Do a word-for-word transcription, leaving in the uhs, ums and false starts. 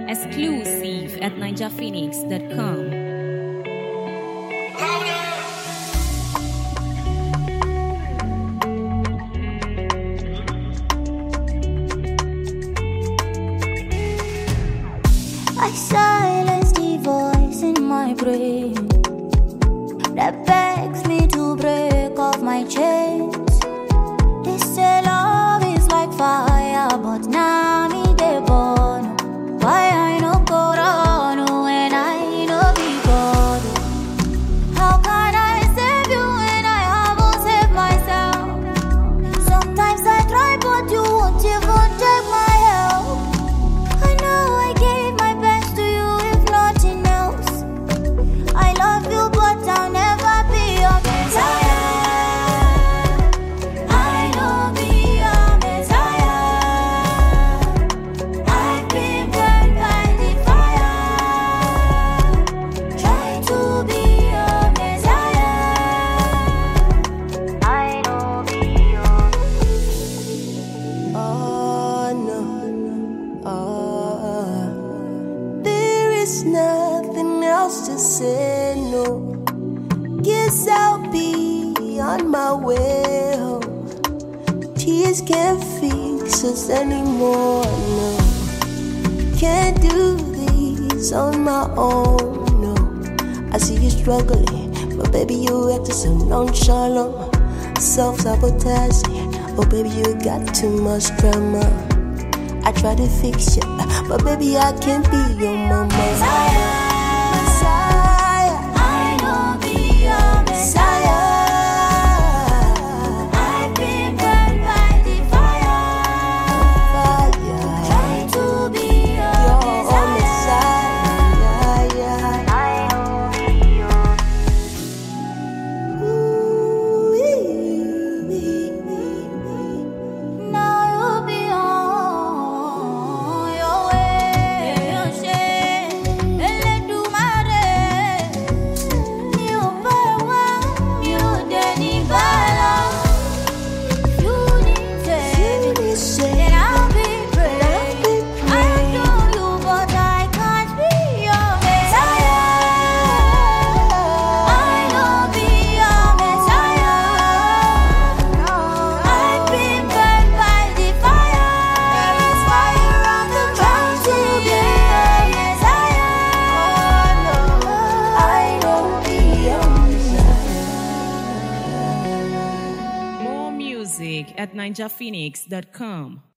Exclusive at ninja phoenix dot com. I silence the voice in my brain that begs me to break off my chains. They say love is like fire, but now me they burn. Why I no go run when I no be God? How can I save you when I haven't saved myself? Sometimes I try, but you won't even take my help. I know I gave my best to you, if nothing else. I love you, but I'll never be your Messiah. I know be your Messiah. I've been burned by the fire. Try to be your Messiah. I know be your. Oh no, oh, there is nothing else to say. No, guess I'll be on my way home. Tears can't fix us anymore. No, can't do this on my own. No, I see you struggling, but baby you acting so nonchalant, self-sabotaging. Oh baby you got too much drama. I try to fix you, but baby I can't be your mama. Messiah, I know be your Messiah. I've been burned by the fire. Fire. Try to be your Your Messiah. Messiah. I know be your. Now you'll be on your way. Ele do mare, you power, you denibala. You need to, then I'll be brave. I know you, but I can't be your Messiah. I know be your Messiah. I've been burned by the fire. There is fire on the ground to be your Messiah. I know be your Messiah. More music at ninja phoenix dot com.